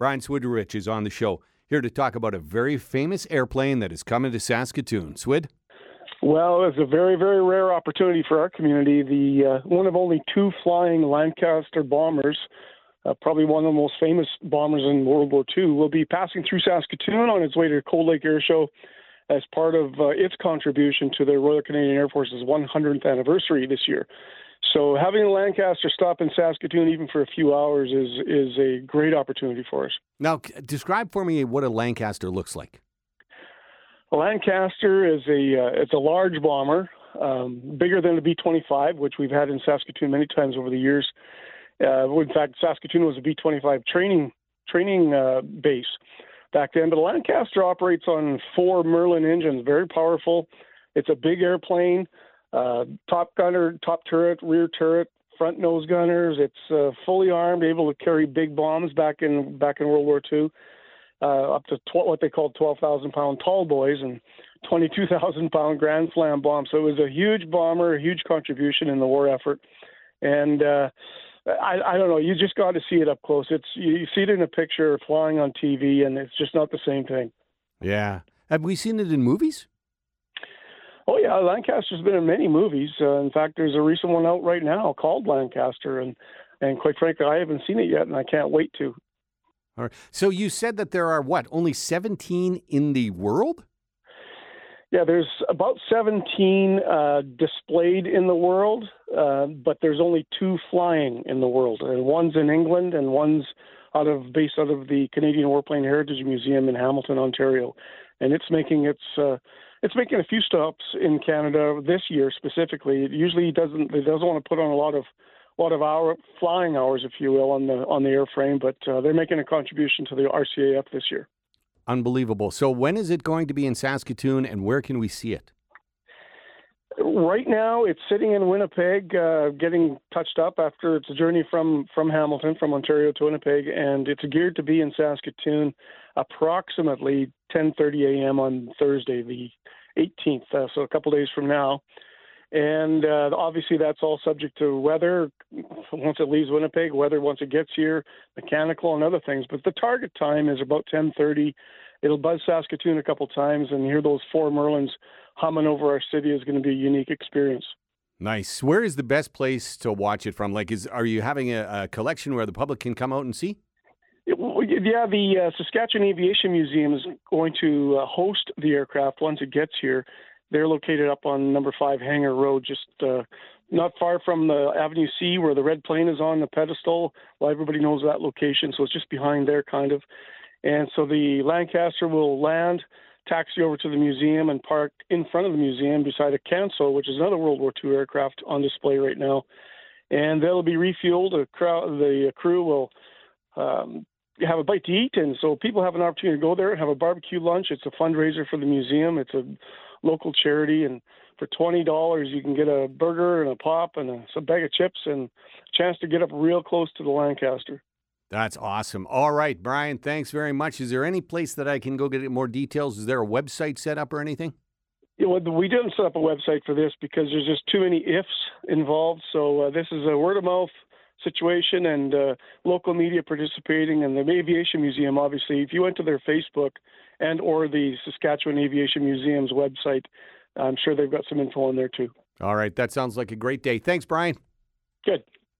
Brian Swidrich is on the show, here to talk about a very famous airplane that is coming to Saskatoon. Swid? Well, it's a very, very rare opportunity for our community. The one of only two flying Lancaster bombers, probably one of the most famous bombers in World War II, will be passing through Saskatoon on its way to Cold Lake Air Show as part of its contribution to the Royal Canadian Air Force's 100th anniversary this year. So having a Lancaster stop in Saskatoon even for a few hours is a great opportunity for us. Now, describe for me what a Lancaster looks like. A Lancaster is it's a large bomber, bigger than the B-25, which we've had in Saskatoon many times over the years. In fact, Saskatoon was a B-25 training base back then. But the Lancaster operates on 4 Merlin engines, very powerful. It's a big airplane, top gunner, top turret, rear turret, front nose gunners. It's fully armed, able to carry big bombs back in World War II. Up to what they called 12,000-pound tall boys and 22,000-pound Grand Slam bombs. So it was a huge bomber, a huge contribution in the war effort. And I don't know, you just got to see it up close. You see it in a picture flying on TV, and it's just not the same thing. Yeah. Have we seen it in movies? Oh, yeah, Lancaster's been in many movies. In fact, there's a recent one out right now called Lancaster, and quite frankly, I haven't seen it yet, and I can't wait to. All right. So you said that there are, only 17 in the world? Yeah, there's about 17 displayed in the world, but there's only 2 flying in the world. And one's in England and one's based out of the Canadian Warplane Heritage Museum in Hamilton, Ontario. And it's making a few stops in Canada this year specifically. It usually doesn't want to put on a lot of flying hours, if you will, on the airframe, but they're making a contribution to the RCAF this year. Unbelievable. So when is it going to be in Saskatoon, and where can we see it? Right now, it's sitting in Winnipeg, getting touched up after its journey from Hamilton, from Ontario to Winnipeg, and it's geared to be in Saskatoon approximately 10:30 a.m. on Thursday, the 18th, so a couple days from now. And obviously that's all subject to weather once it leaves Winnipeg, weather once it gets here, mechanical and other things. But the target time is about 10:30. It'll buzz Saskatoon a couple times, and hear those 4 Merlins humming over our city is going to be a unique experience. Nice. Where is the best place to watch it from? Are you having a collection where the public can come out and see? Yeah, the Saskatchewan Aviation Museum is going to host the aircraft once it gets here. They're located up on number 5 Hangar Road, just not far from the Avenue C where the red plane is on the pedestal. Well, everybody knows that location, so it's just behind there, kind of. And so the Lancaster will land, taxi over to the museum, and park in front of the museum beside a Canso, which is another World War II aircraft on display right now. And they'll be refueled. The crew will have a bite to eat, and so people have an opportunity to go there and have a barbecue lunch. It's a fundraiser for the museum. It's a local charity, and for $20 you can get a burger and a pop and a bag of chips and a chance to get up real close to the Lancaster. That's awesome. All right, Brian, thanks very much. Is there any place that I can go get more details? Is there a website set up or anything? We didn't set up a website for this because there's just too many ifs involved. So this is a word-of-mouth situation, and local media participating, and the Aviation Museum, obviously. If you went to their Facebook and or the Saskatchewan Aviation Museum's website, I'm sure they've got some info on there too. All right, that sounds like a great day. Thanks, Brian. Good.